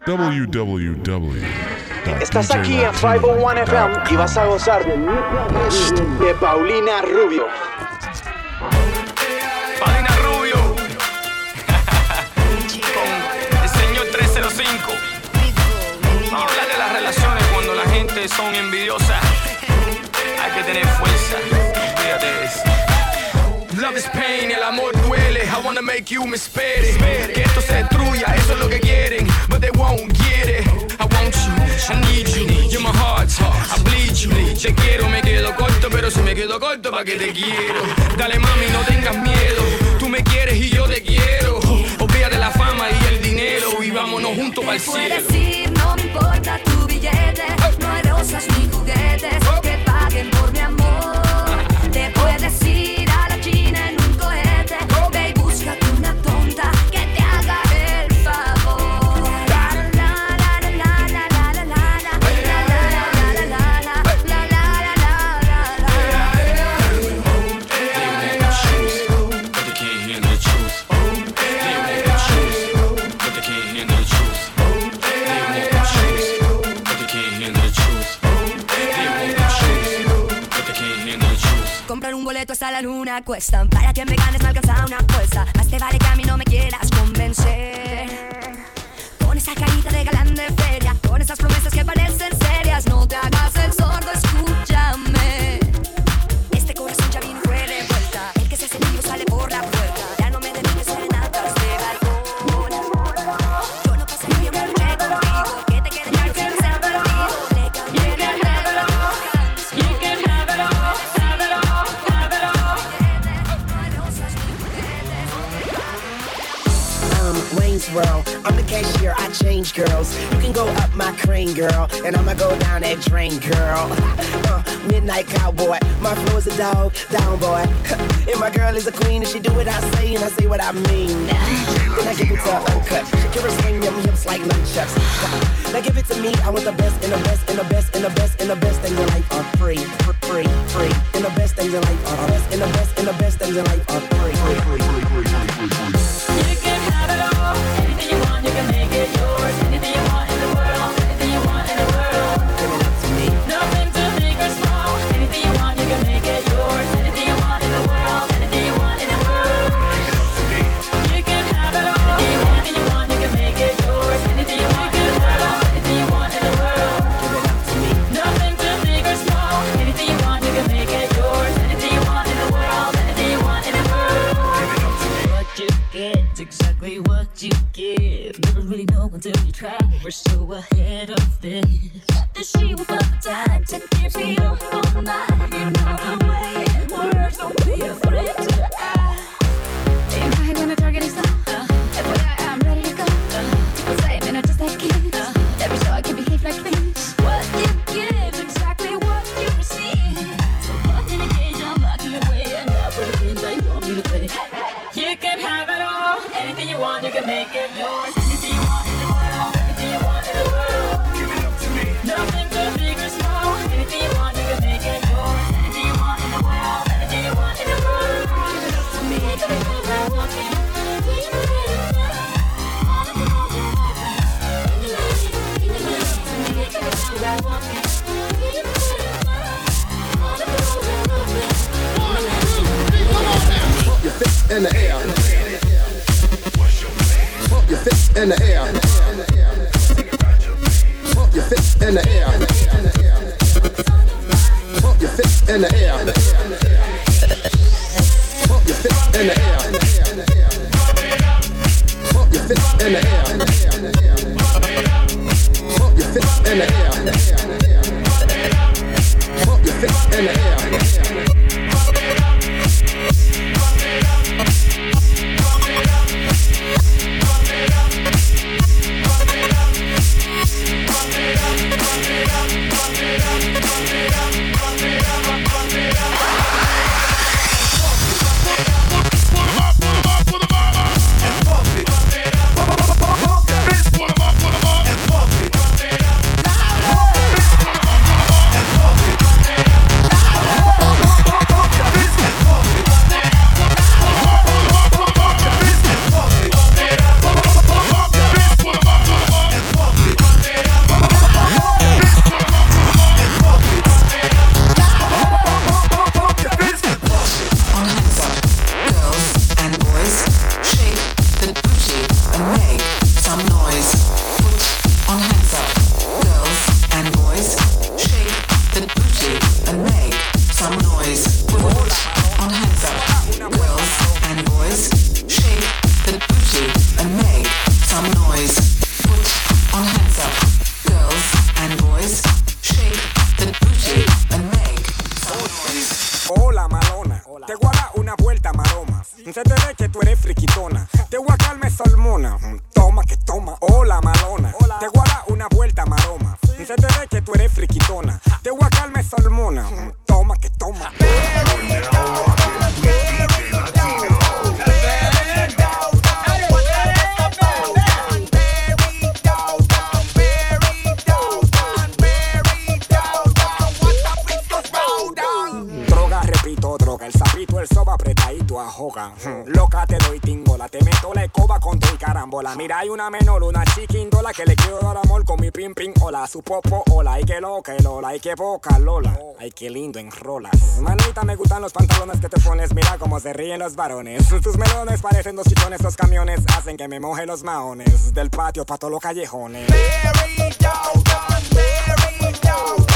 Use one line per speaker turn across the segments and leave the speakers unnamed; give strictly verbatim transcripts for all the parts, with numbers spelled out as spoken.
w w w.
Estás aquí en cinco oh one F M y vas a gozar de de Paulina Rubio.
Paulina Rubio. Con el señor trescientos cinco. Vamos a hablar de las relaciones cuando la gente son envidiosas. Hay que tener fuerza. Fíjate de eso. Love is pain, el amor duele. I wanna make you me espere. Que esto se destruya, eso es lo que quieren. But they won't get it. I want you, I need you. You're my heart, I bleed you. Te quiero, me quedo corto, pero si me quedo corto, ¿pa' qué te quiero? Dale mami, no tengas miedo. Tú me quieres y yo te quiero. Olvídate la fama y el dinero y vámonos juntos pa'l cielo.
Puedes ir, no me importa tu billete. No hay rosas ni juguetes que paguen por mi amor. Te puedes ir a la China en un cohete. Ve y búscate una tonta que te haga el favor. La la la la la la la la la la la la la
Comprar un boleto hasta la luna cuesta. Para que me ganes me alcanza una apuesta. Más te vale que a mí no me quieras convencer. Con esa carita de galán de feria, con esas promesas que parecen serias. No te hagas el sordo, escúchame. Este corazón ya vino y fue de vuelta. El que se hace vivo sale por la puerta. Ya no me dediques serenatas de balcón. Yo no pasaría una noche contigo. Que te quede claro sin ser perdido. Le cambié de arreglo. You can have it all, have it all, have it all.
Um, Wayne's World, I'm the cashier, I change girls. You can go up my crane, girl, and I'ma go down that drain, girl. Uh, midnight cowboy, my flow is a dog, down boy. And my girl is a queen, and she do what I say, and I say what I mean. Then I give it to her uncut. Shakira swing them hips like nunchucks. Now give it to me, I want the best, and the best, and the best, and the best, and the best things in life are free, free, free. And the best things in life are best, and the best, and the best things in life are free, free, free, free, free, free, free.
You can have it all. Anything you want, you can make it yours. Anything you want in the world, anything you want in the world.
Give it up to me.
Nothing too big or small. Anything you want, you can make it yours. Anything you want in the world, anything you want in the world. You can have it all. Anything you want, you can make it yours. Anything you want in the world, anything you want in the world.
Give it up to me.
Nothing too big or small. Anything you want, you can make it yours. Anything you want in the world, anything you want in the world.
What you get, exactly what you give. Never really know until you try. We're so ahead of this.
The she will fuck the time to keep me up all night. You know the way it works, don't be afraid to ask.
Am I gonna target his love? If I am ready to go. People say I'm not just that kid. Every so I can behave like this.
What you give, exactly what you receive.
So what in a cage, I'm locking away. And I put it in like you want me to play.
You can have it all. Anything you want, you can make it yours. Anything you want in the world, anything you want in the world.
Give it up to me.
Nothing too big or small. Anything you want, you can make it yours. Anything you want in the world, anything you want in the world. Give it up to me. Give it up to me.
Pump your fist in the air. Pump your fist in the air. Pump your fist in the air. Pump your fist in the air. Pump your fist in the air. Pump your fist in the air. Pump your fist in the air. Pump your fist in the air.
solmona. Toma que toma, hola malona. Te voy a dar una vuelta maroma. Se te ve que tú eres friquitona. Te voy a calme solmona. Toma que toma. El sapito, el soba apretadito a joga. Loca te doy tingola, te meto la escoba con tu carambola. Mira, hay una menor, una chiquindola que le quiero dar amor con mi pim pim. Hola, su popo, hola, ay que loca, el hola, ay que boca, lola. Ay que lindo en rolas. Manita, me gustan los pantalones que te pones. Mira cómo se ríen los varones. Tus melones parecen dos chichones, los camiones hacen que me moje los maones. Del patio pa' todos los callejones. Very down, down, very down, down.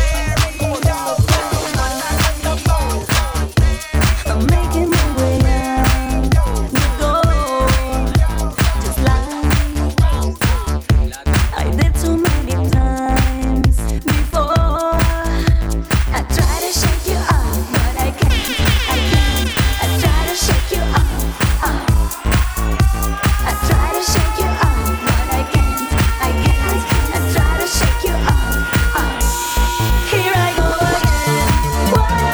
I'm making my way out the door, just like I did so many times before. I try to shake you up, but I can't, I can't. I try to shake you up, up. I try to shake you up, but I can't, I can't. I try to shake you up, up. Here I go again. Whoa.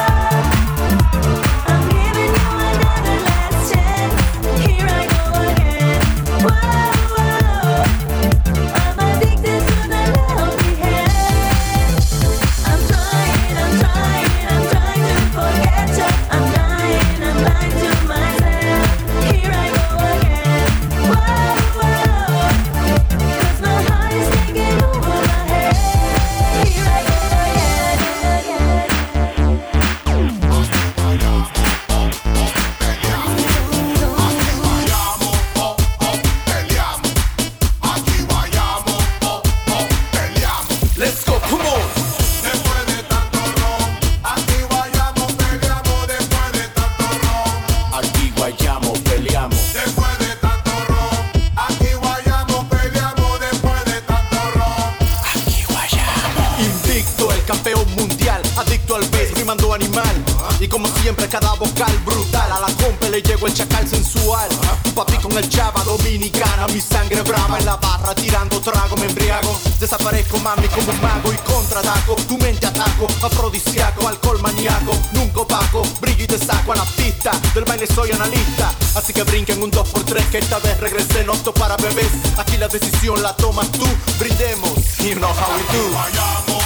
Y como siempre cada vocal brutal. A la compa le llegó el chacal sensual. Tu papi con el chava dominicana. Mi sangre brava en la barra tirando trago. Me embriago, desaparezco mami como un mago. Y contraataco, tu mente ataco. Afrodisíaco, alcohol maníaco. Nunca opaco, brillo y te saco a la pista. Del baile soy analista. Así que brinquen un dos por tres que esta vez regresé. No esto para bebés, aquí la decisión la tomas tú. Brindemos, you know how we do. Vayamos.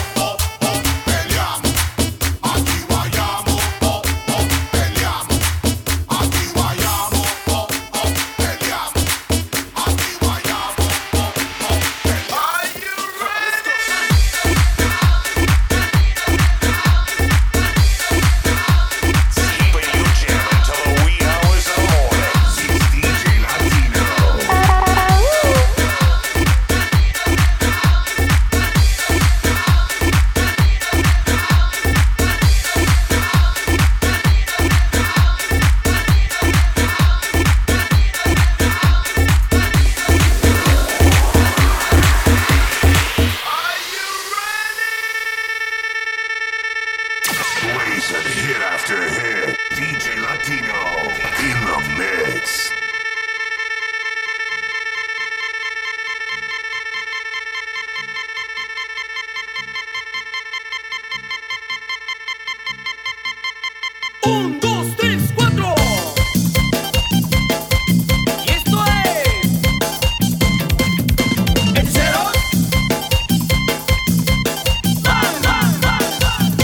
Un, dos, tres, cuatro. Y esto es el cero. ¡Bam, bam, bam, bam!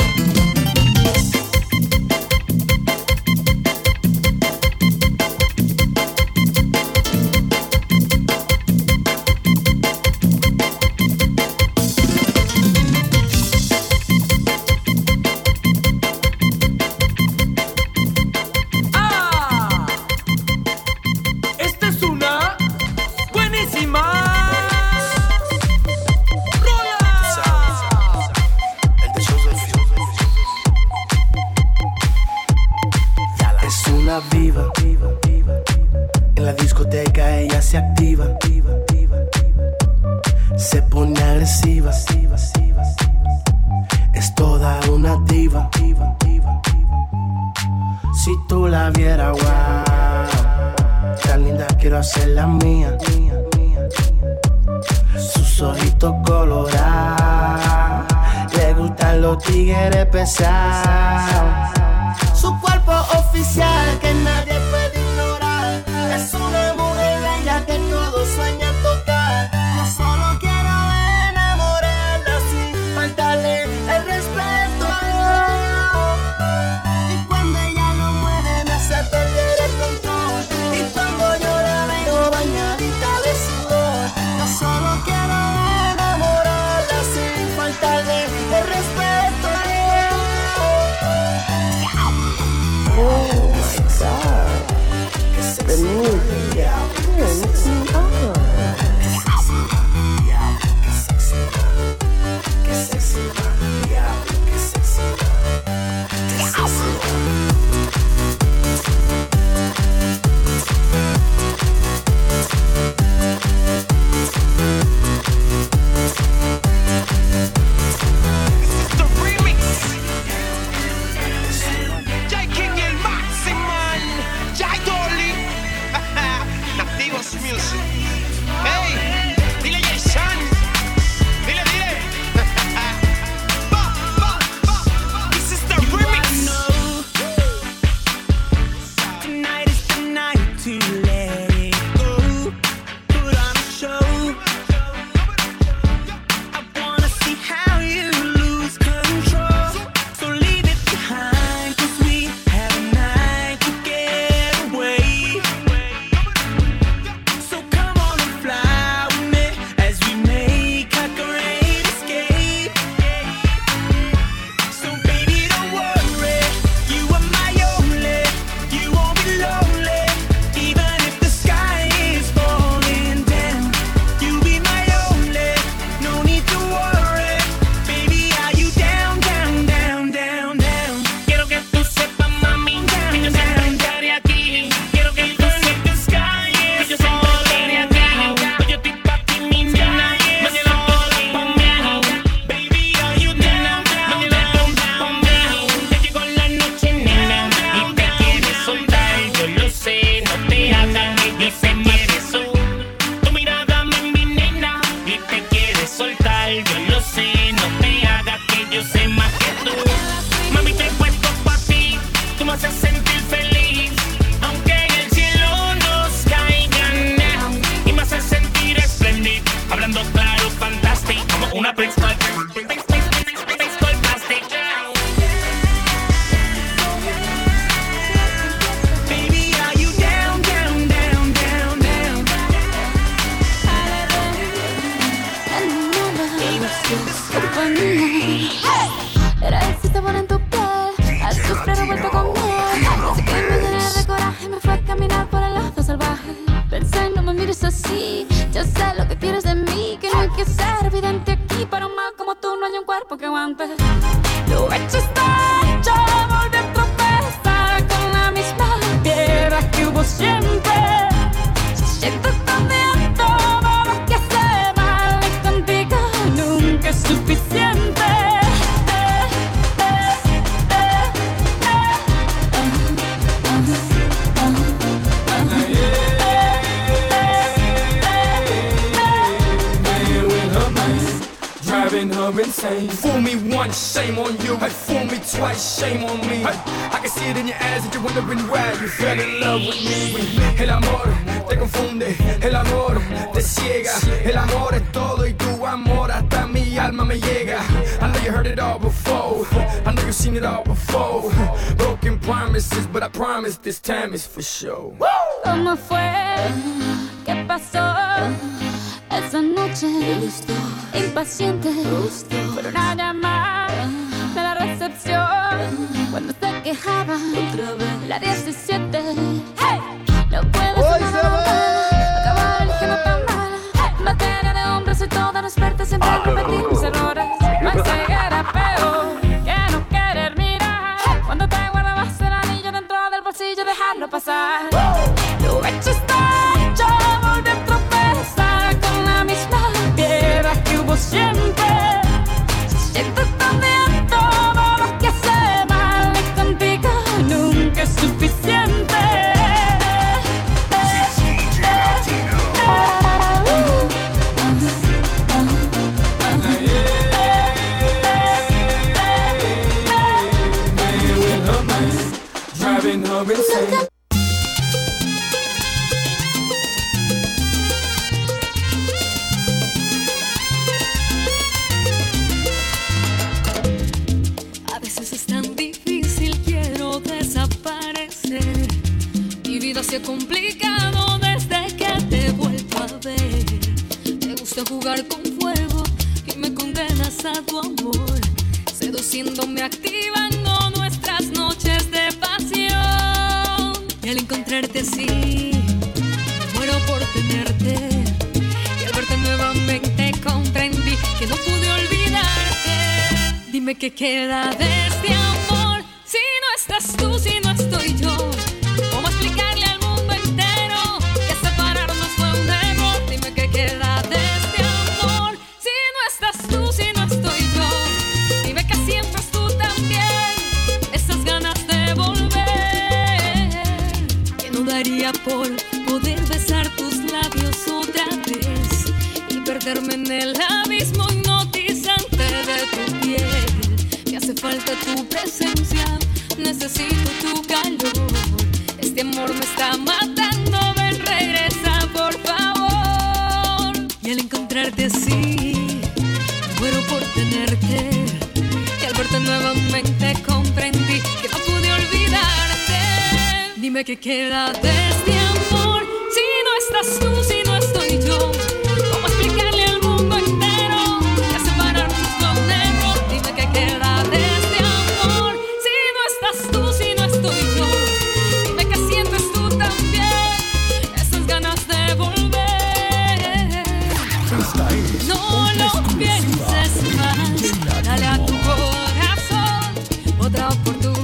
Viva, en la discoteca ella se activa, se pone agresiva, es toda una diva. Si tú la vieras, wow, tan linda que quiero hacerla mía. Sus ojitos colorados, le gustan los tigres pesados. Su cuerpo oficial que nadie puede ignorar. Es una mujer bella que todos sueñan tocar. Yo solo quiero enamorarla sin faltarle el respeto. Y cuando ella lo mueve me hace perder el control. Y cuando yo la veo bañadita de sudor, yo solo quiero enamorarla sin faltarle el respeto. Oh my God, the music, yeah, it's
insane. Fool me once, shame on you. Hey, fool me twice, shame on me. Hey, I can see it in your eyes that you're wondering why you fell in love with me. El amor te confunde, el amor te ciega. El amor es todo y tu amor hasta mi alma me llega. I know you heard it all before, I know you've seen it all before. Broken promises, but I promise this time is for sure.
¿Cómo fue? ¿Qué pasó? Esa noche, impaciente, por una llamada de la recepción. Cuando se quejaba, la diecisiete. Hey, no puedo ser nada, acabar eligiendo tan mal. En materia de hombres soy toda una experta, siempre repetir mis errores. No hay ceguera peor que no querer mirar. Cuando te guardabas el anillo dentro del bolsillo, dejarlo pasar. Lo hecho está hecho, volví a tropezar con la misma piedra que hubo siempre. Siento también todo lo que hace mal y contigo nunca es suficiente.
complicado desde que te he vuelto a ver. Te gusta jugar con fuego y me condenas a tu amor, seduciéndome, activando nuestras noches de pasión. Y al encontrarte así, muero por tenerte. Y al verte nuevamente comprendí que no pude olvidarte. Dime qué queda de este amor si no estás tú, si no estoy yo. ¿Cómo explicarle al mundo entero que separarnos fue un error? Dime qué queda de este amor si no estás tú, si no estoy yo. Dime que sientes tú también esas ganas de volver. Que no daría por poder besar tus labios otra vez y perderme en el abismo hipnotizante de tu piel. Me hace falta tu presencia, necesito tu calor. Este amor me está matando, ven, regresa por favor. Y al encontrarte así, muero por tenerte. Y al verte nuevamente comprendí que no pude olvidarte. Dime qué queda de este amor si no estás tú, si no estoy yo. ¿Cómo explicarle al mundo entero que separarnos fue un error? Dime qué queda de este amor si no estás tú, si no estoy yo. Dime que sientes tú también esas ganas de volver. No lo pienses más, dale a tu corazón otra oportunidad.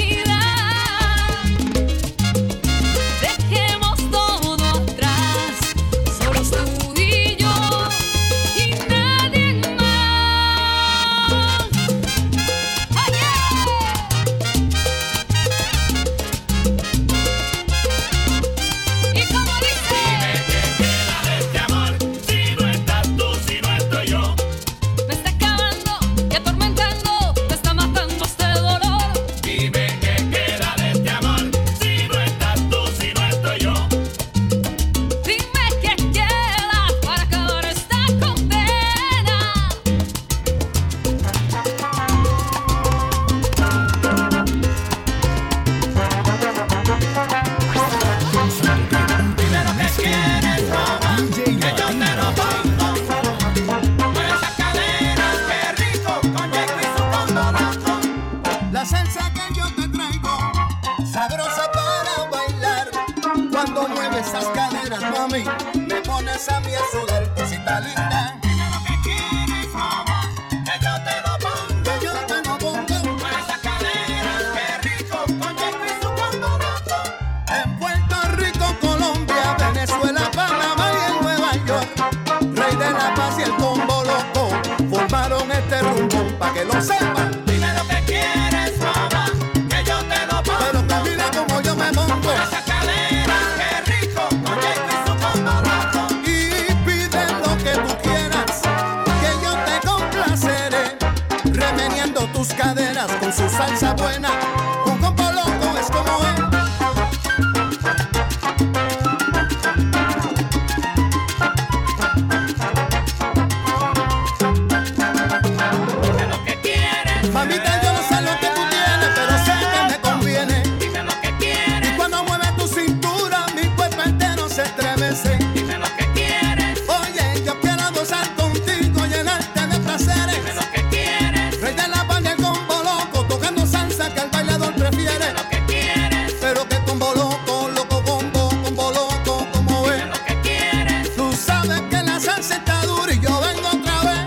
Dejemos todo atrás, solos tú y yo y nadie más. ¡Oh, yeah! Y como dice, dime qué queda de este amor si no estás tú, si no estoy yo. Me está acabando y atormentando, me está matando este dolor. Dime qué queda de este amor si no estás tú, si no estoy yo. Dime qué queda para acabar esta condena. Dime lo que quieres, mamá, que yo te lo pongo. Mueve esa cadera, qué rico, con Jaco y su condonazo.
La salsa que yo te traigo, sabrosa para bailar. Cuando mueves esas caderas, mami, me pones a mí a sudar, cosita linda.
Dime lo que quieres, mamá, que yo te lo pongo.
Que yo te lo pongo.
Mueve esa cadera, qué rico, con Jaco y su condonazo.
En Puerto Rico, Colombia, Venezuela, Panamá y en Nueva York, Rey de la Paz y el Combo Loco formaron este rumbo, pa' que lo sepan.
Dime lo que quieres, mamá, que yo te lo pongo.
Pero que mira como yo me monto.
Mueve esa cadera, qué rico, con Jaco y su condonazo.
Y pide lo que tú quieras, que yo te complaceré, remeniendo tus caderas con su salsa buena. Un Combo Loco es como es.
Dime lo que quieres,
Mamita, yo no sé lo que tú tienes, pero sé que me conviene.
dime lo que
Y
quieres,
cuando mueves tu cintura, mi cuerpo entero se estremece.
dime lo que quieres,
Oye, yo quiero gozar contigo, llenarte de
dime
placeres.
lo que quieres,
Rey de la Paz y el Combo Loco, tocando salsa que el bailador prefiere.
lo que quieres,
Pero que Combo Loco, loco combo, Combo Loco, como es.
dime lo que quieres.
Tú sabes que la salsa está dura y yo vengo otra vez.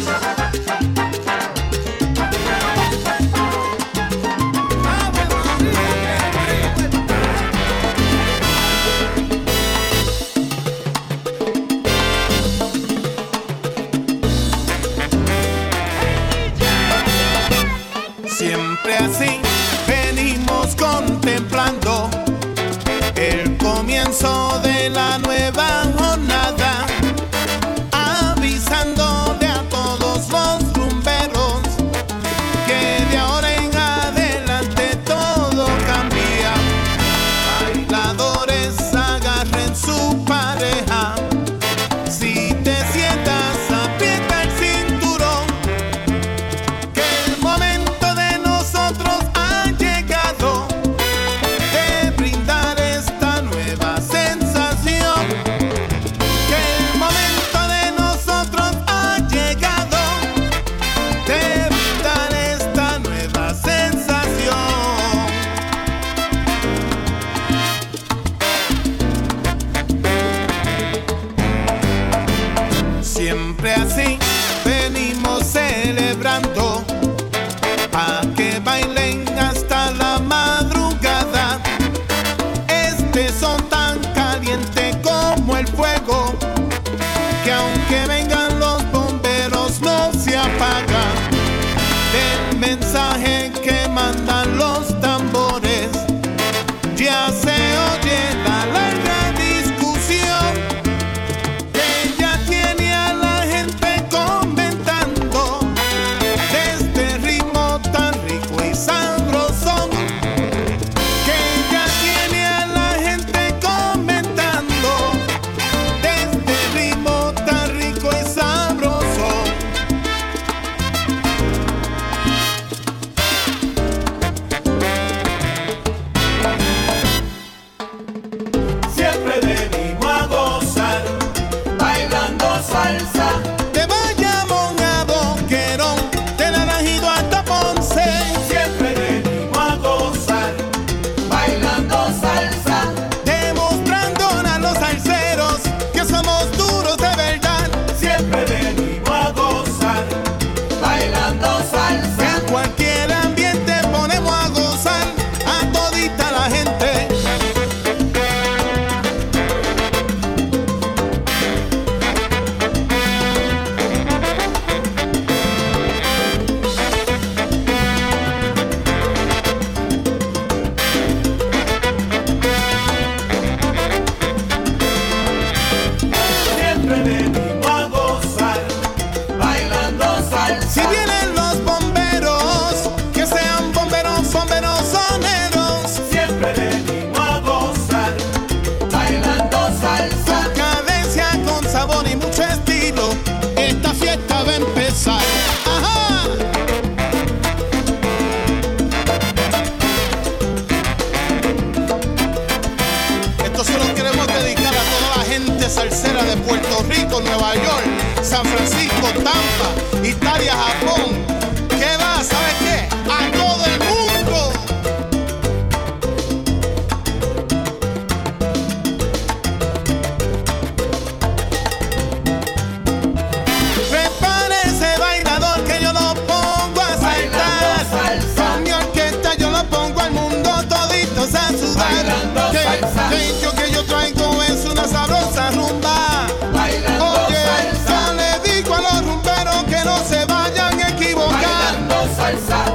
Ave María, qué rico.
Siempre así venimos contemplando el comienzo de la nueva jornada, avisándole a todos los rumberos que de ahora en adelante todo cambia. Bailadores, agarren su pareja. Si te sientas, aprieta el cinturón, que el momento de nosotros ha llegado de brindar esta nueva siempre así, venimos celebrando a que bailen hasta la madrugada. Este son tan caliente como el fuego, que aunque vengan los bomberos no se apaga. El mensaje que mandan los tambores, ya se oye la larga discusión que ya tiene a la gente comentando de este ritmo tan rico y sabrosón, que ya tiene a la gente comentando de este ritmo tan rico y sabroso.
Siempre venimos a gozar, bailando salsa.
De Bayamón a Boquerón, de Naranjito hasta Ponce.
Siempre venimos a gozar, bailando salsa.
Demostrando a los salseros que somos duros de verdad.
Siempre venimos a gozar, bailando salsa.
En cualquier ambiente ponemos a gozar a todita la gente.
Siempre venimos a gozar, bailando salsa.
Si vienen los bomberos, que sean bomberos, bomberos soneros.
Siempre venimos a gozar, bailando salsa.
Con cadencia, con sabor y mucho estilo, esta fiesta va a empezar. ¡Ajá! Esto se lo queremos dedicar a toda la gente salsera de Puerto Rico, Nueva York, San Francisco, Tampa, Italia, Japón. ¿Qué va? ¿Sabes qué? ¡A todo el mundo! Prepárese, bailador, que yo lo pongo a saltar. Con mi orquesta yo lo pongo al mundo toditos a sudar.
Bailando
Que,
salsa.
que yo que yo traigo es una sabrosa rumba.
Bailando
Oye,
salsa.
yo le digo a los rumberos que no se vayan a equivocar.
Bailando salsa.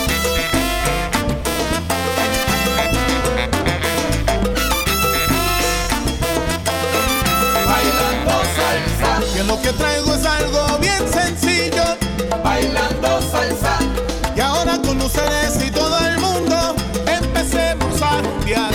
Bailando salsa.
Que lo que traigo es algo bien sencillo.
Bailando salsa.
Y ahora con ustedes y todo el mundo empecemos a rumbear.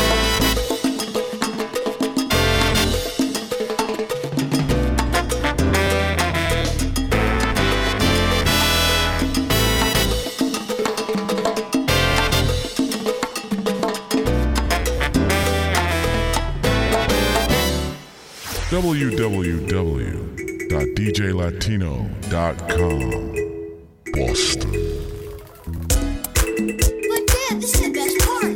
w w w dot d j latino dot com. Boston.
But damn, this is the best part.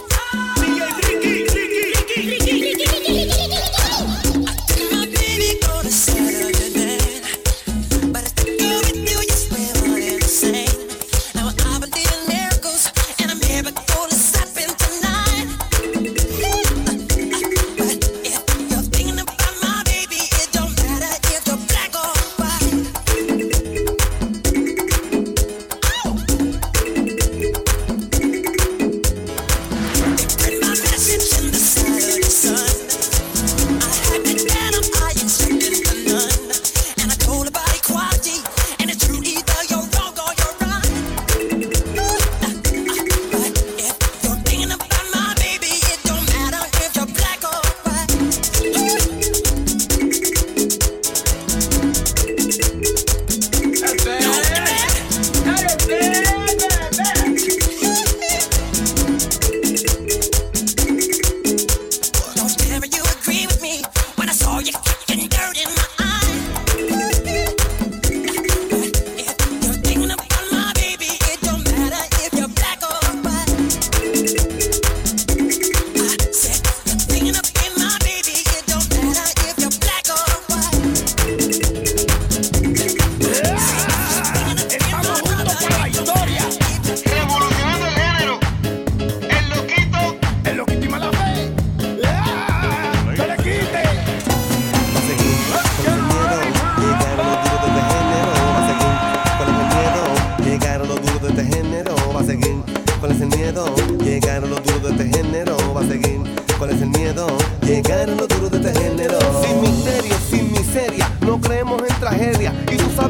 My baby go to Saturday night, but I go with you, you swear one and the same. Now I believe in miracles, and I'm here but go to happen tonight. But if you're thinking about my baby, it don't matter if you're black or white.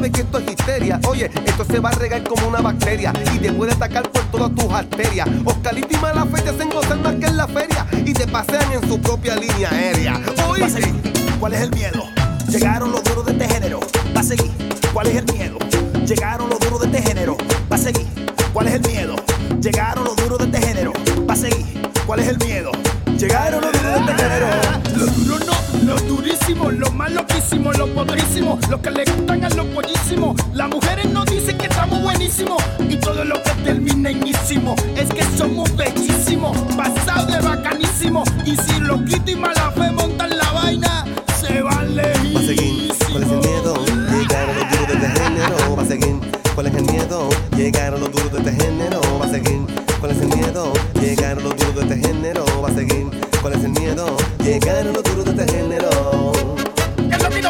sabes que esto es histeria. Oye, esto se va a regar como una bacteria y te puede atacar por todas tus arterias. Oscarito y Malafe te hacen gozar más que en la feria y te pasean en su propia línea aérea. Oye,
¿cuál es el miedo? Llegaron los duros de este género. Va a seguir. ¿Cuál es el miedo? Llegaron los duros de este género. Va a seguir. ¿Cuál es el miedo? Llegaron los duros de este género. Va a seguir. ¿Cuál es el miedo? Llegaron los duros de este género.
Los duros no, los durísimos, los más loquísimos, los potrísimos, los que le gustan a los pollísimos. Las mujeres nos dicen que estamos buenísimos y todo lo que termina enísimo es que somos bellísimos, pasados de bacanísimo. Y si Loquito y Malafe montan la vaina, se van lejísimos.
Va a seguir. ¿Cuál es el miedo? Llegaron los duros de este género. Va a seguir. ¿Cuál es el miedo? Llegaron los duros de este género. Va a seguir. ¿Cuál es el miedo? Llegaron los duros de este género. Va a seguir. ¿Cuál es el miedo? Llegaron los duros de este género.
¡El Loquito!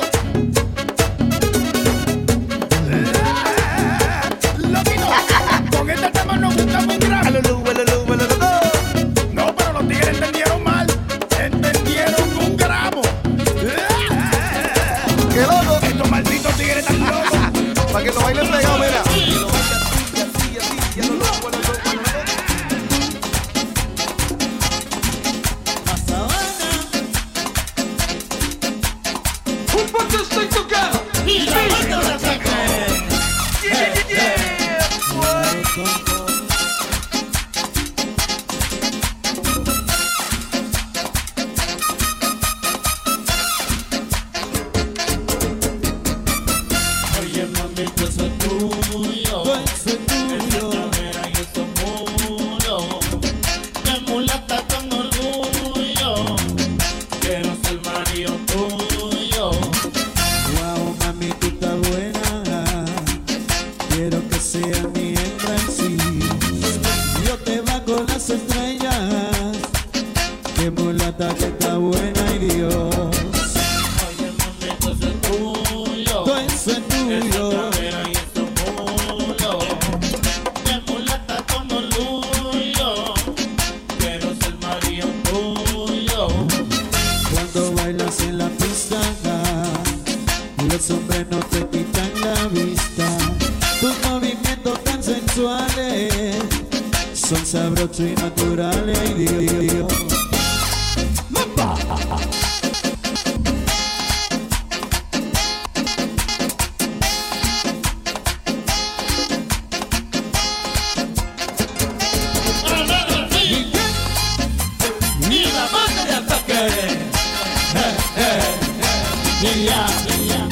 ¡Loquito! Con este tema nos gusta muy grave. No, pero los tigres entendieron mal. Entendieron un gramo.
¡Qué loco!
Estos malditos tigres están locos.
Para que lo bailen pegado, mira.
y naturales, ay Dios.
Ni la banda de ataque. Eh, eh, eh. Ya, ya.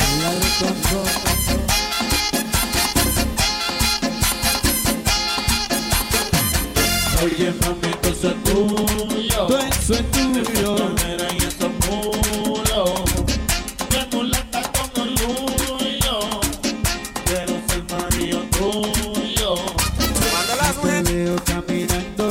Oye, mami, todo eso es tuyo.
Todo eso es tuyo.
Mira, y eso es mulo. Me mulata con orgullo. Quiero ser marido tuyo.
Cuando las mujeres te veo caminando,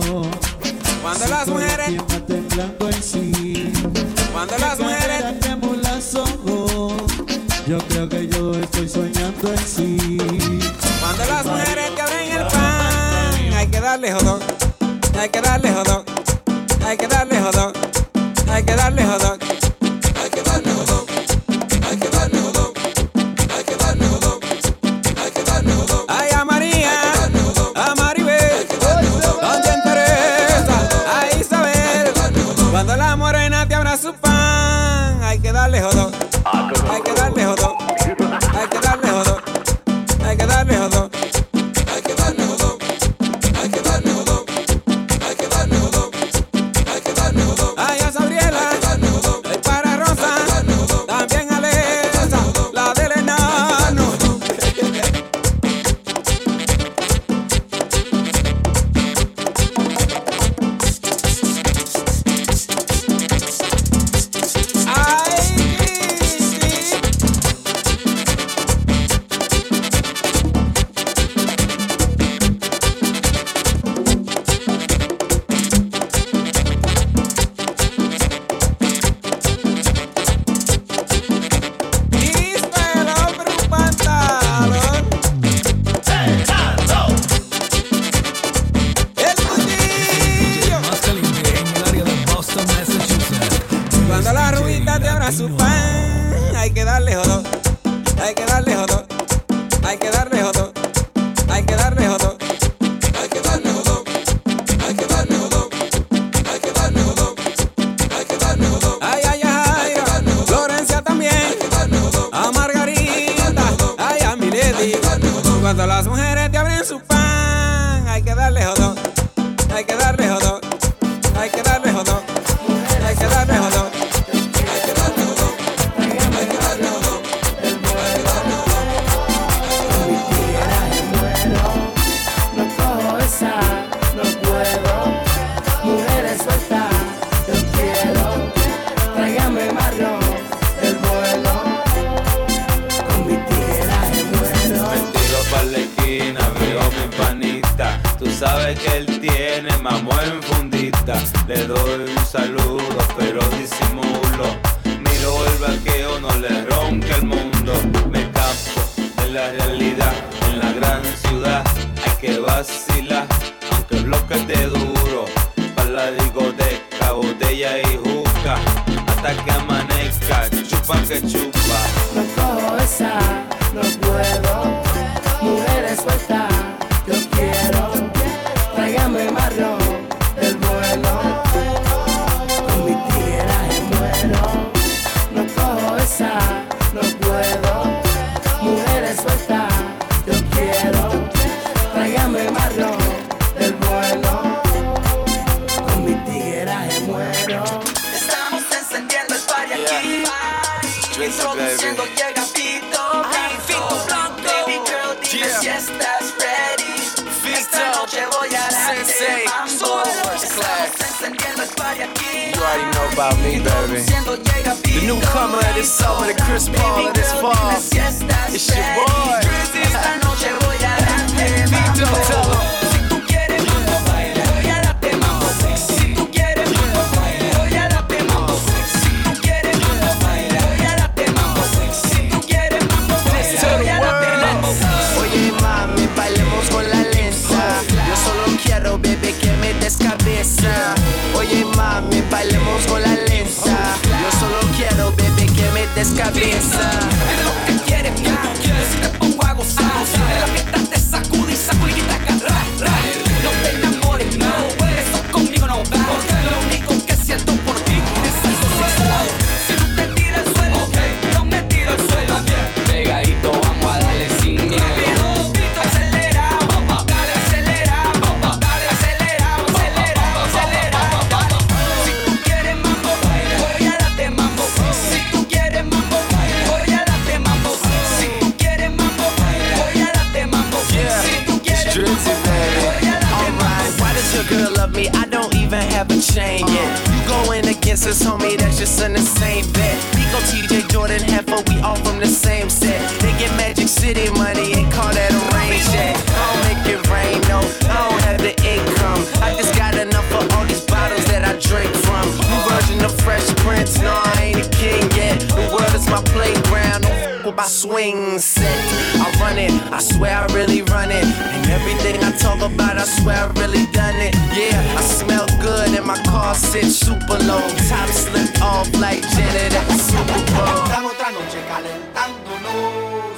cuando las mujeres
tiembla temblando en sí.
Cuando las mujeres
temblan los ojos, yo creo que yo estoy soñando en sí.
Cuando las mujeres te abren el pan, hay que darle jodón, hay que darle jodón, hay que darle jodón, hay que darle jodón, hay que darle jodón, hay que darle jodón, hay que darle jodón, hay que darle jodón. Ay, a María, a Maribel, donde interesa, a Isabel. Cuando la morena te abra su pan, hay que darle jodón, hay que darle jodón, hay que darle jodón, hay que darle jodón. Cuando la rubita te abra su pan, hay que darle jodón, hay que darle jodón,
hay que darle jodón, hay que darle jodón, hay que darle jodón, hay que darle jodón, hay que darle jodón, hay que darle jodón. Ay, ay, ay, Florencia también, a Margarita, ay, a Milady. Cuando las mujeres te abren su pan, hay que darle jodón, hay que darle jodón, hay que darle jodón, hay que darle jodón.
Sabe que él tiene mamó en fundita. Le doy un saludo, pero disimulo. Miro el vaqueo, no le ronque el mundo. Me escapo de la realidad. En la gran ciudad hay que vacilar, aunque el bloque esté duro. Pa' la discoteca, botella y juca, hasta que amanezca, chupa que chupa.
No cojo esa, no puedo. Mujeres sueltas, yo quiero. Tráigame marrón del bueno. Con mi tigueraje muero. No cojo esa, no puedo. Mujeres sueltas, yo quiero. Tráigame marrón del bueno. Con mi tigueraje muero.
Estamos encendiendo el party aquí. Introduciendo llega Fito. Fito Blanco. Baby girl, dime si estás ready. Esta noche voy a darte mambo. Estamos encendiendo el party aquí.
You already know about me, baby. The newcomer of this summer, the Chris Paul of this fall. It's your boy.
Esta noche voy a darte
Vito, tell him.
Si tú quieres mambo, voy a darte mambo. Si tú quieres mambo, voy a darte mambo. Si tú quieres mambo, voy a darte mambo. Si tú quieres mambo, voy a darte mambo.
Oye mami, bailemos con la lenta. Yo solo quiero, bebé, que me des cabeza. Oye mami, bailemos con la lenta. Yo solo quiero, bebé, que me des cabeza.
Es lo que quieres, que tú quieres. Si te pongo a gozar, de la fiesta te sacude y sacude y quita ra, ra. No te enamores, no. Eso conmigo no va. Porque lo único que siento por ti es algo sexual. Si tú te tiras al suelo, yo me tiro al suelo. Pegadito, vamos a darle sin miedo.
Girl love me, I don't even have a chain yet. You going against us, homie, that's just in the same bet. We go T J Jordan, Heifer, we all from the same set. They get Magic City money and call that a rain check. I don't make it rain, no, I don't have the income. I just got enough for all these bottles that I drink from. New version of Fresh Prince, no, I ain't a king yet. The world is my playground, don't f with my swing set. I run it, I swear I really run it. And everything I talk about, I swear I really done it. Yeah, I smell good and my car sits super low. Top slip off like Janet at the Super Bowl.
Esta otra noche calentándonos,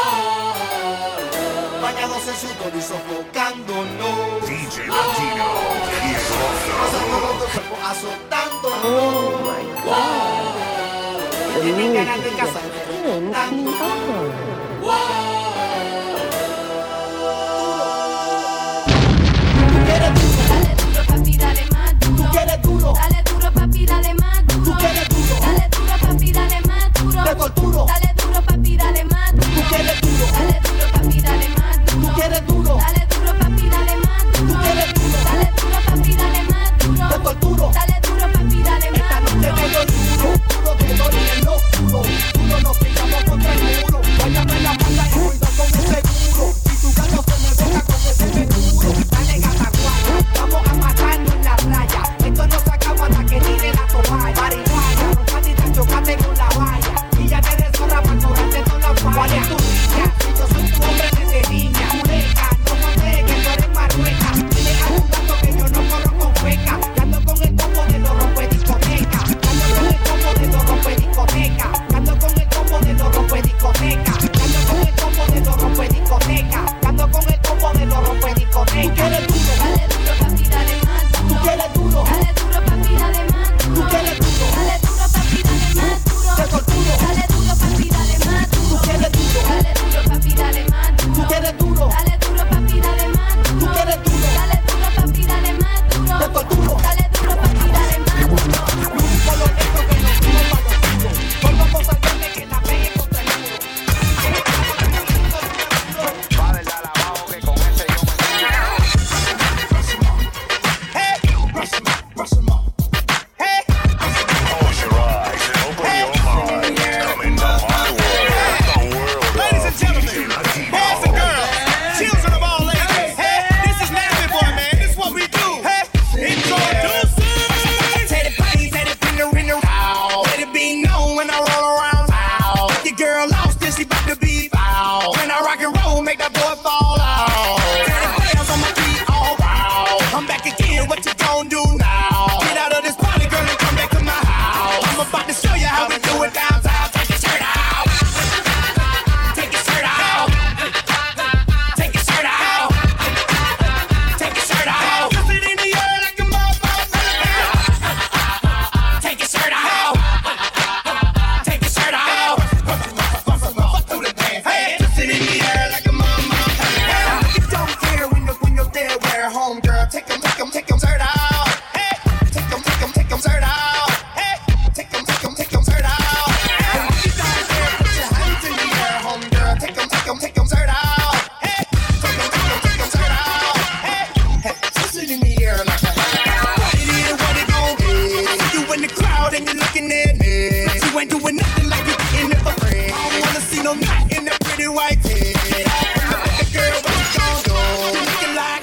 bañados en sudor y sofocándonos. D J Latino y Azotando el cuerpo, azotándonos. Oh my God. Tienen ganas de casarme.
Dale más duro. Tú quieres duro. Dale duro, papi, dale más duro. Tú quieres duro. Dale duro, papi, dale más duro.
Te torturo.
Dale duro, papi, dale más duro.
Tú quieres duro.
Dale duro, papi, dale más duro.
Tú quieres duro.
Dale duro, papi, dale más duro.
Tú quieres duro.
Dale duro, papi, dale más duro.
Te torturo.
Dale duro, papi, dale más
Esta noche me doy duro, duro te doy en lo oscuro. Duro nos pillamos contra el muro. Váyame la manga y cuidado con el seguro. Si tu gato se me deja con ese seguro. Dale gata guaya, vamos a matarnos en la playa. Esto no se acaba hasta que tire la toalla. Marihuana, rompadita, chocate con la valla. Y ya te zorra
girl lost and she about to be foul. When I rock and roll, make that boy fall out. Ten players on my feet, all wow. I'm back again, what you gon' do now? Get out of this party, girl, and come back to my house. I'm about to show you how we do it downtown. Take your shirt out. Take your shirt out. Take your shirt out. Take your shirt out. Kiss it in the air like a motherfucker. Take your shirt out. Take your shirt out. Hey, kiss it in the air like a motherfucker. You don't care when you're, when you're there, wear home, girl. Take them, take them, take them shirt out. Hey, take them, take them, take them shirt out. Hey, take them, take them, take them shirt out. You don't care, put your hands in the air, home, girl. Take them, take them, take them shirt out. Hey, take them, take them, take them shirt out. Hey, hey, kiss it in the air like a what it is, what it gon' be. You in the crowd and you're looking at me. You ain't doing nothing like you getting it for free. I don't wanna see no knot in that pretty white tee. Girl, what you gon' do? You looking like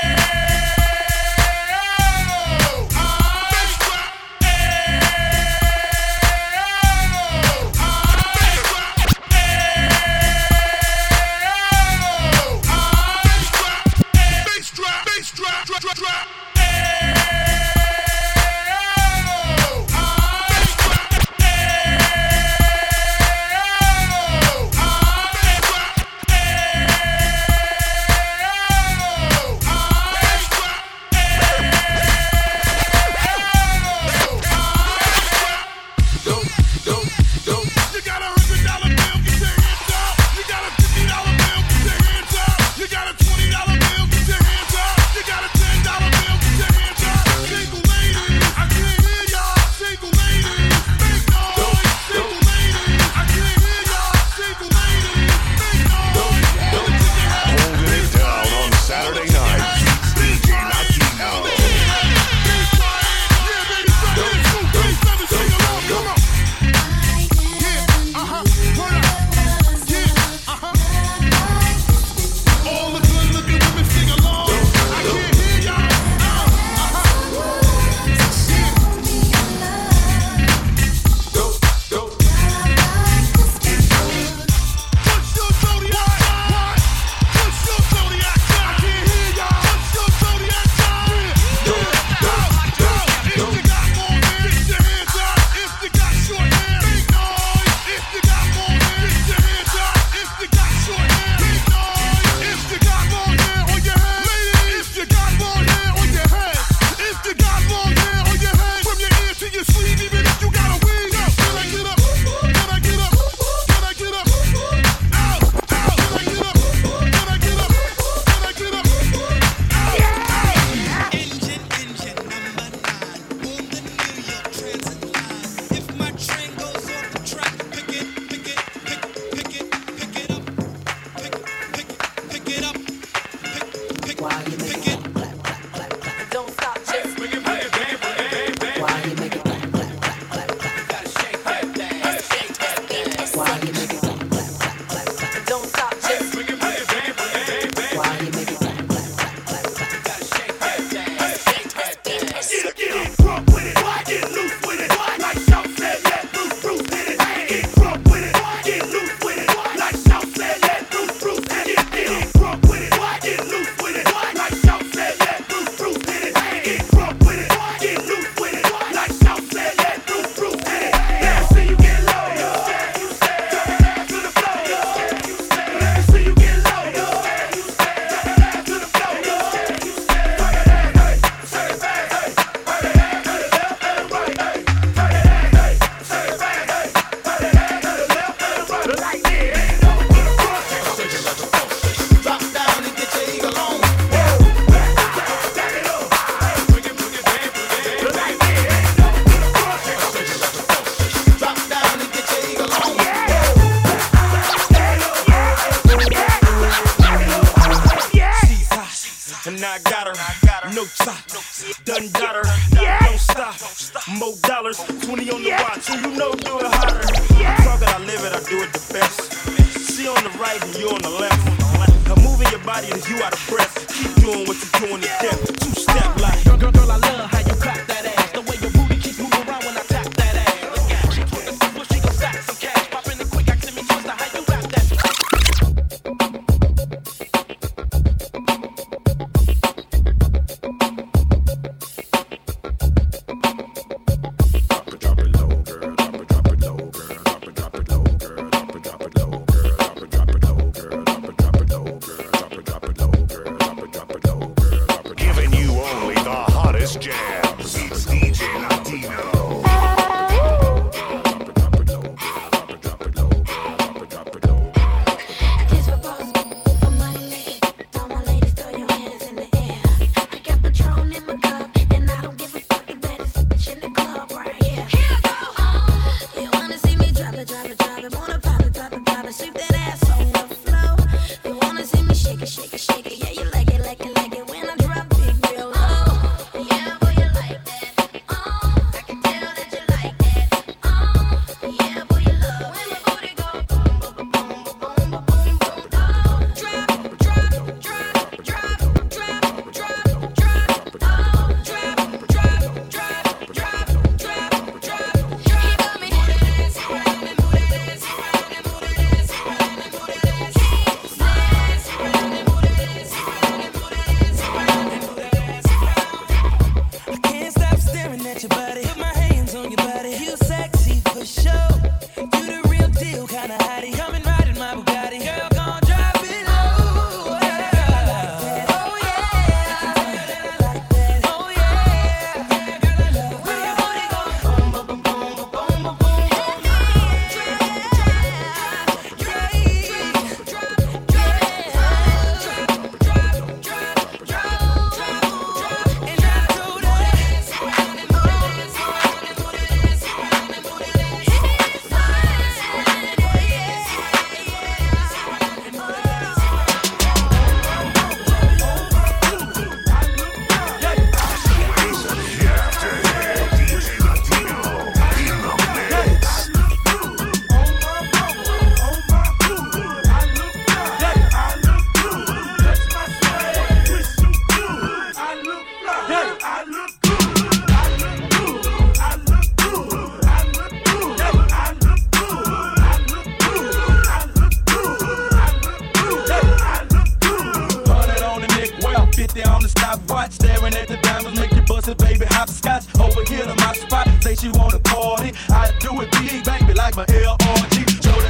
and I got her. No top, done got her. Don't stop, more dollars, twenty on the watch, so you know do it hotter. I talk it, I live it, I do it the best. She on the right and you on the left. Her moving your body is you out of breath. Keep doing what you're doing to death. Two step like girl, girl, girl, I love how you clap that ass. The way your booty keeps moving around when I tap that ass. Look at she put the super, she gon' stack some cash. Pop in the quick, I can me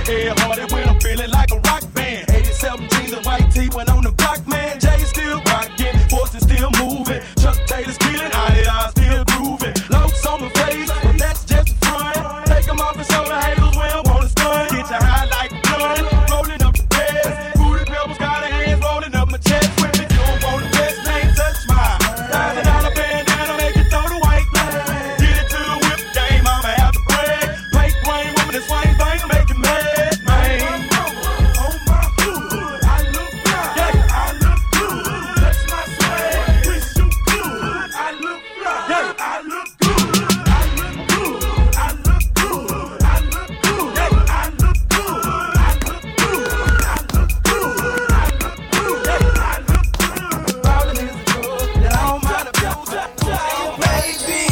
head-hearted when I'm feeling like a rock band. eighty-seven jeans and white tee when on the block, man. Jay still rocking, forces still moving. Chuck Taylor's killing, I I still grooving. Lokes on my face, but that's just the front. Take them off and show the haters we don't wanna stun. Get you high like a gun, rolling up the best. Booty pebbles got her hands rolling up my chest. With me, you don't want the best name, touch my thousand dollar bandana, make it throw the white line. Get it to the whip game, I'ma have to brag. Plate brain, woman, this swing thing, make it mad, man. Oh my good, I look fly, yeah, I look good. That's my swag, wish you good. I look fly, yeah, I look good. I look good, I look good. I look good, yeah, I look good. I look good, I look good. I look good, yeah, I look good. Problem is good, that I don't mind if y'all tell baby.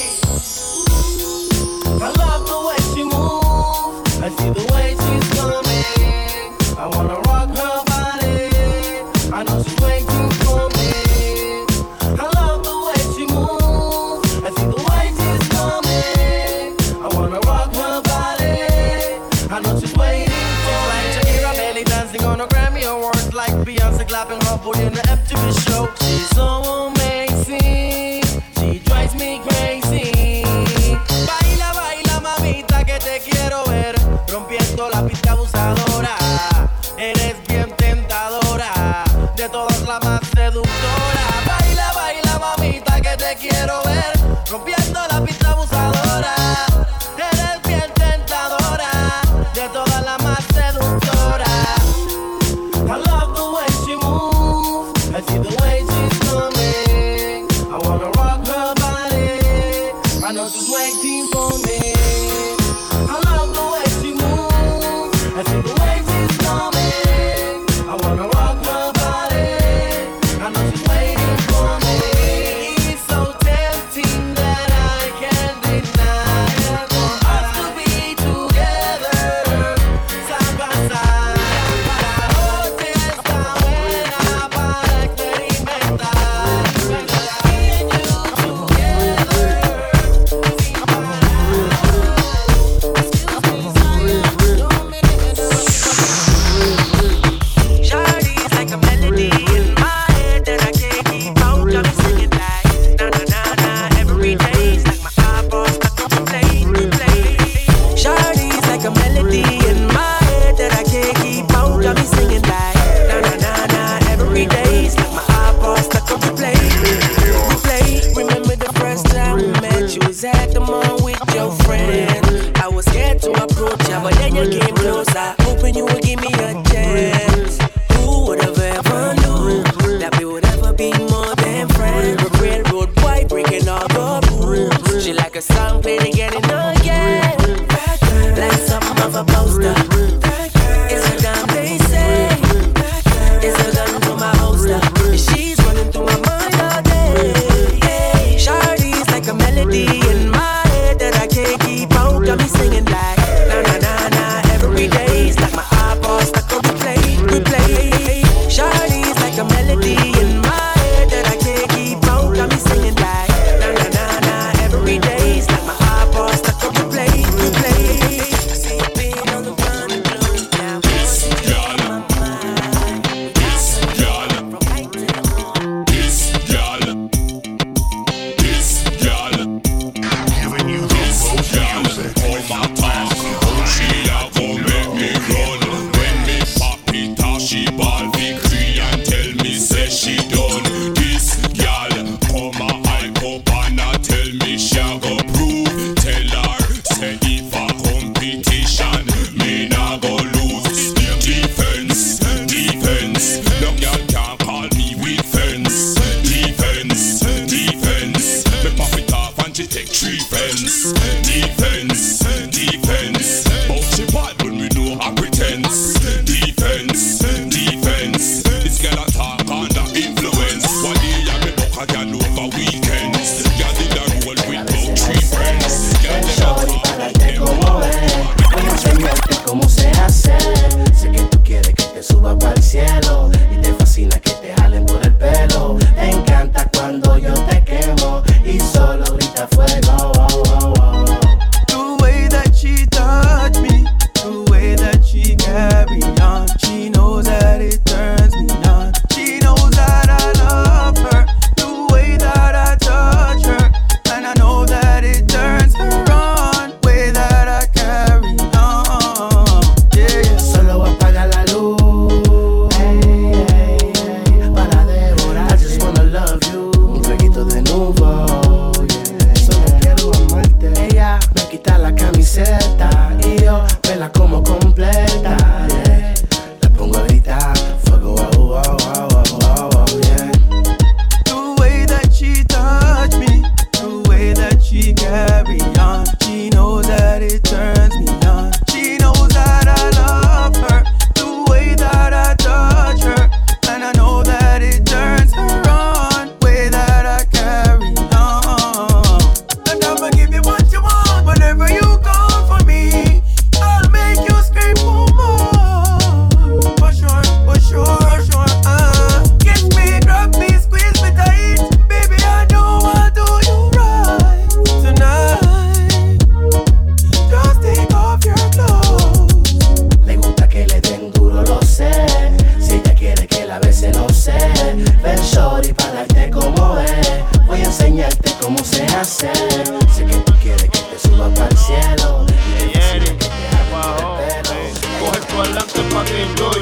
I love the way she moves. I see the way she's coming. I wanna rock her body. I know she's waiting for me. I love the way she moves. I see the way she's coming. I wanna rock her body. I know she's waiting for me. Like Shakira belly dancing on a Grammy Awards, like Beyonce clapping her booty in the M T V show. She's so amazing. She drives me crazy. Baila, baila, mamita, que te quiero ver. Rompiendo la pista abusadora. Eres bien tentadora. De todas la más seductora. Baila, baila, mamita, que te quiero ver. Rompiendo la pista abusadora. Eres bien tentadora. De todas la más seductora. I love the way she moves. I see the way she's coming. I wanna rock her body. I know she's waiting for me. I love the way she moves. I see the way she's coming. I wanna rock her body. I know she's waiting for me. It's so tempting that I can't deny. For us to be together, side by side. La noche está buena para experimentar. Me and you together, sin
Shawty's like a melody in my head that I can't keep out. Got me singing like na na na na every day. It's like my eyeballs stuck on replay, replay. Shawty's like a melody in my head that I can't keep out. Got me singing like na na na na every day. It's like my eyeballs stuck on replay, replay. Remember the first time we met? You was at the mall with your friend. I was scared to approach you, but then you came closer, hoping you would give me a chance. Who would have ever knew that we would ever be more than friends? A railroad boy breaking all the rules. She like a song played again and again, like something of a poster. It's a damn they say. It's a gun to my holster. She's running through my mind all day. Shawty's like a melody in my head that I can't keep out. Got me singing like na na na na every day. It's like my eyeballs stuck on replay, replay. Shawty's like a melody in my head that I can't keep out. Got me singing like na na na na every day. It's like my eyeballs stuck on replay, replay. I see you being on the run and blue now.
This girl, this girl, this girl, this girl. Giving you the most music. All my talk, she a go make me run. When me pop it, how she ball victory and tell me say she done. This girl come a hype up and a tell me she a go prove. Tell her say if a competition me nah go lose. Defense, defense. No girl can call me weak fence. Defense, defense. Me pop it off and she take three pence. Defense, defense. But she bad when we know her pretense. Defense, defense. This girl a talk under influence. One day I me buck a girl over weekends. Girl did a roll with about three friends. Girl did a talk about them.
Voy a enseñarte cómo se hace. Sé que tú quieres que te suba para el cielo y te fascina que te jalen por el pelo. Te encanta cuando yo te quemo y solo grita fuego. Oh, oh, oh.
The way that she touch me, the way that she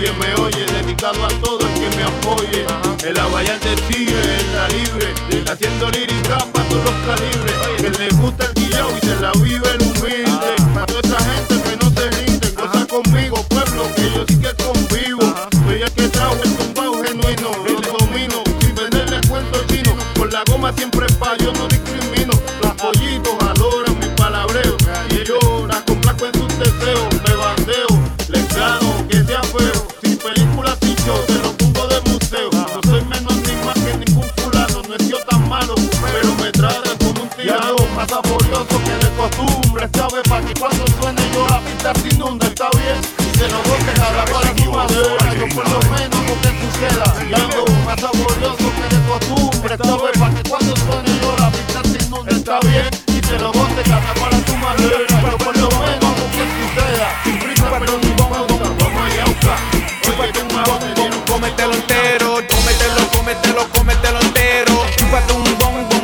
que me oye, dedicado a todo el que me apoye. En la Vallar de Tigre, en la libre, haciendo lírica para todos los calibres. Que les gusta el guillao y se la vive el humilde. Para toda esa gente que no se rinden, goza conmigo, pueblo, que yo sí que convivo. Soy el que trajo el tumbao genuino, el domino, sin venderle cuento chino. Con la goma siempre pa' yo no discrimino. Los pollitos adoran mi palabreo y yo la complazco en sus deseos. Me bandeo, les gano que sea feo. Sin películas y show, te lo pongo de museo. No soy menos ni más que ningún fulano, no he sido tan malo, pero me tratan como un tirano. Más saborioso que de costumbre, ¿sabes? Pa' que cuando suene yo la pista se inunda, está bien. Y se lo bote cada para su madera, yo por lo menos no te suceda. Y algo más saborioso que de costumbre, ¿sabes? Pa' que cuando suene yo la pista se inunda, está bien. Y se lo bote cada para su madera, pero por lo menos no te suceda. Sin prisa, pero ni vamos a yauca. Oye, tú me vas a tener un
Cómetelo entero, cómetelo, cómetelo, cómetelo entero. Chúpate un bombón.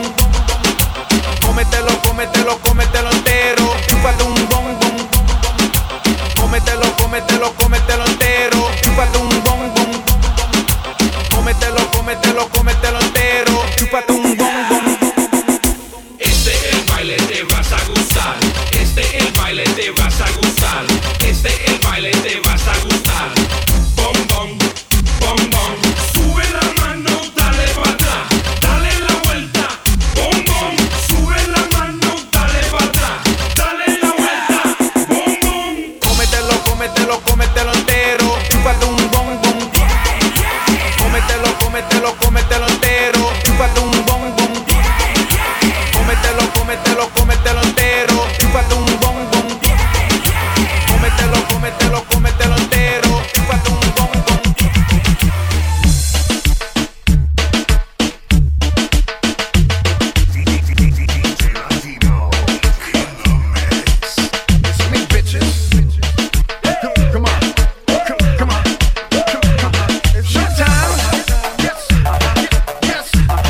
Cómetelo, cómetelo, cómetelo entero. Chúpate un bombón. Cómetelo, cómetelo, cómetelo entero. Chúpate un bombón. Cómetelo, cómetelo, cómetelo entero. Chúpate un bombón.
Este es el baile, te vas a gustar. Este es el baile, te vas a gustar. Este es el baile, te vas a gustar. Bom, bom, bom, bom. Sube la mano, dale para atrás. Dale la vuelta. Bom, bom. Sube la mano, dale para atrás. Dale la vuelta. Bom, bom.
Cómetelo, cómetelo, cómetelo entero. Chúpate un bombón. Cómetelo, cómetelo, cómetelo entero. Chúpate un bombón. Cómetelo, cómetelo, cómetelo entero. Chúpate un bombón. Cómetelo, cómetelo, cómetelo entero. Chúpate un bombón.
It's me, bitches. Come on, come, come on, come, come on. It's showtime. Yes, yes,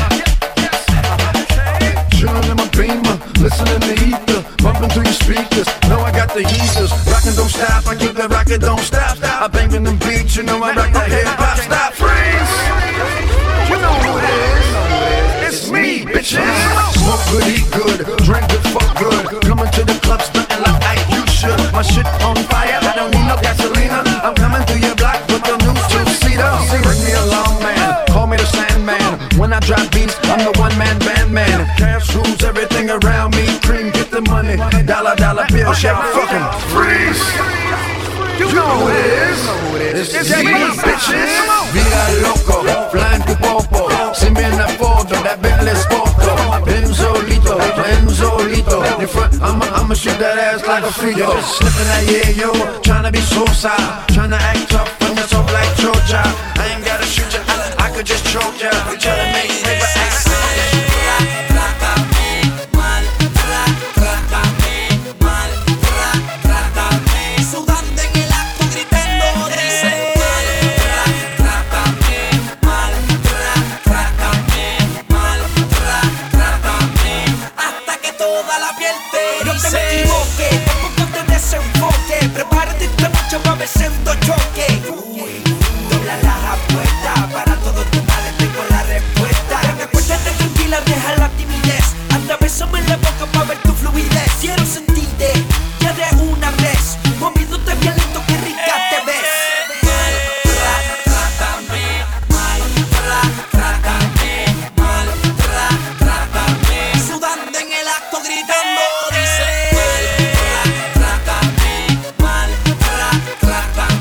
yes. Chillin' in my Beamer, listening to ether, bumping to your speakers. Know I got the heaters, rockin' don't stop. I keep that rockin' don't stop. I bangin' them beats, you know I rock that hip hop. Stop, freeze. You know who it is? It's me, bitches. Smoke good, eat good, drink good, fuck good. Coming to the club, stuntin' like I you should. My shit on fire, I don't need no gasolina. I'm coming through your block with the new two-seater. Bring me along, man. Call me the Sandman. When I drop beats, I'm the one-man band man. Cash rules everything around me. Cream, get the money. Dollar, dollar bill, shout, fucking freeze. You know who it is. It's me, bitches. Vida loco, flying to popo. See me in that photo, that Bentley Sporto. Ven solito, ven solito. In front, I'ma, I'ma shoot that ass like a frito. Just slipping that yeah, yo. Tryna be so side, tryna act tough, when you're tough like Georgia. I ain't gotta shoot ya, I, I could just choke ya. We tryna make paper act.
Sudando en el acto, gritando, dice trátame mal, trátame mal, trátame hasta que toda la piel te no te me equivoques, tampoco te desenfoques. Prepárate esta noche pa' besando choque. Uy, dobla las apuestas, para todos tus males tengo la respuesta. Acuérdate tranquila, deja la timidez. Anda, bésame en la boca pa' ver tu fluidez. Quiero sentirte ya de una vez, moviéndote bien lento, que rica te ves. Mal, trátame mal, trátame mal, trátame. Sudando en el acto, gritando, dice trátame mal, trátame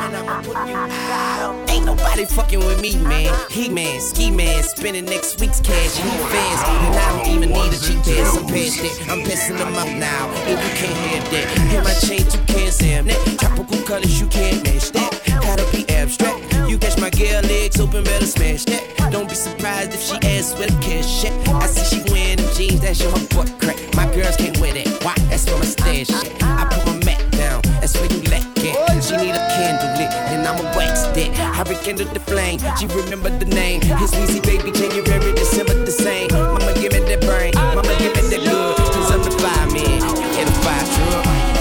Ain't nobody fucking with me, man. He man, ski man, spending next week's cash. He fast, and I don't even need a G P S. I'm past that, I'm pissing them up now, and you can't have that. Hit my chain, you can't say I'm that. Tropical colors, you can't match that. Gotta be abstract. You catch my girl legs open, better smash that. Don't be surprised if she asks where the cash shit. I see she wearing them jeans, that show her butt crack. My girls can't wear that. Why? That's where my stash shit. I put my mat down, that's where you lack it. She need a candle lit, and I'ma wax that. I rekindled the flame, she remembered the name. His Weezy baby, January, December the same. Mama give me that brain, mama give me that good. Cause I'm the fireman, you get a fire truck.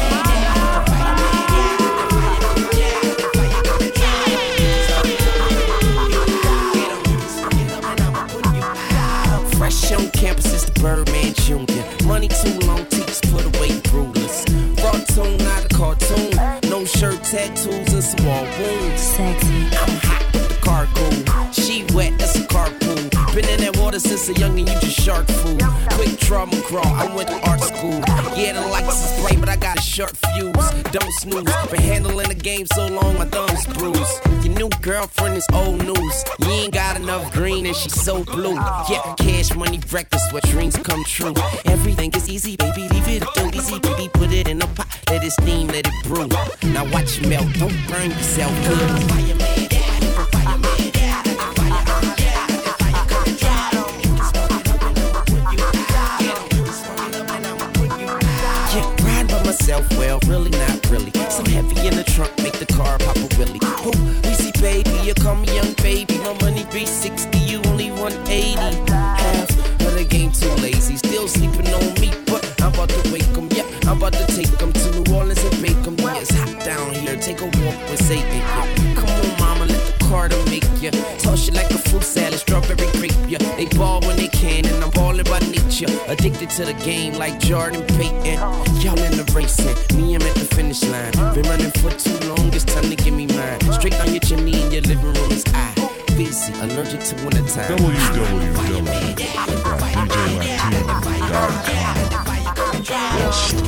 Fresh on campus is the Birdman Junior Money too long, teachers put away rulers. Raw tune, not a cartoon. No shirt, tattoos, and some wall wounds. Sexy. I'm hot with the car cool. She wet, that's a carpool. Been in that water since a youngin', you just shark food. Quick trauma crawl, I went to art school. Yeah, the lights is bright, but I got a short fuse. Don't snooze, been handling the game so long, my thumb's bruised. Your new girlfriend is old news. You ain't got enough green and she's so blue. Yeah, cash money breakfast where dreams come true. Everything is easy, baby, leave it up easy, baby. Put it in a pot, let it steam, let it brew. Now watch it melt, don't burn yourself good. Fireman, myself, well, really not really. So heavy in the trunk, make the car pop a willy. Oh, Weezy baby, you call me young baby. My money three sixty, you only one eighty. Half of the game too lazy, still sleeping on me, but I'm about to wake 'em. Yeah, I'm about to take 'em to New Orleans and bake 'em. Yeah, it's hot down here, take a walk with Satan. Yeah. Come on, mama, let the Carter make ya. Toss you like a fruit salad, strawberry grape. Yeah, they ball when they can, and I'm ballin' by nature. Addicted to the game like Jordan Payton. Y'all in the racing, me I'm at the finish line. Been running for too long, it's time to give me mine. Straight on your chimney in your living room is I. Busy, allergic to wintertime.
w w w dot d j latino dot com